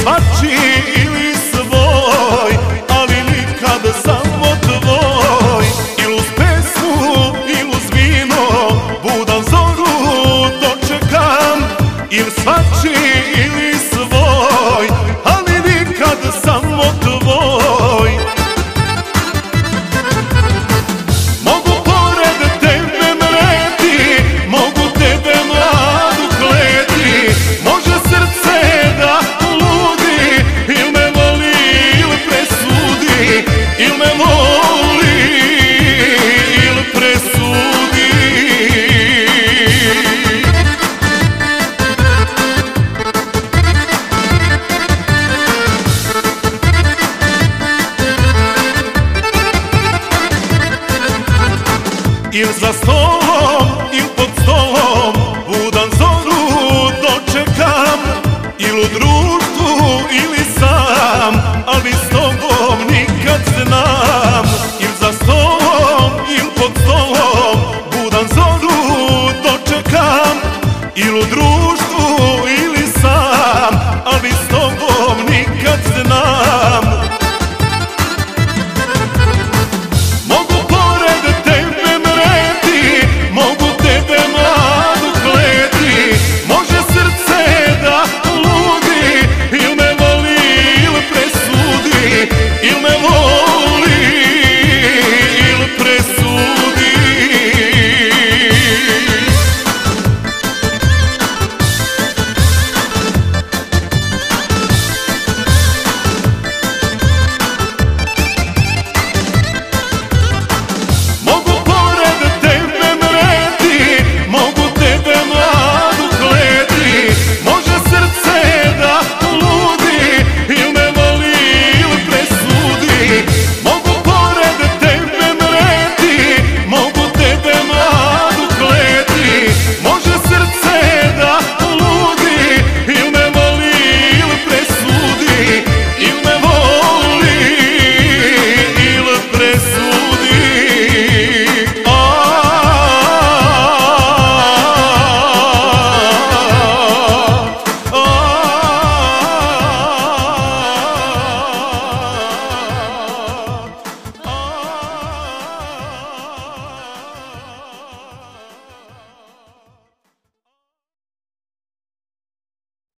svačiji ili svoj, ali nikad samo tvoj. Il uz pesmu, il uz vino, budan zoru dočekam. Il svačiji ili svoj, ali nikad samo tvoj. Mogu pored tebe mreti, mogu tebe mladu kleti. Može srce da ludi, il me voli il presudi. Il me voli il presudi. Il za sto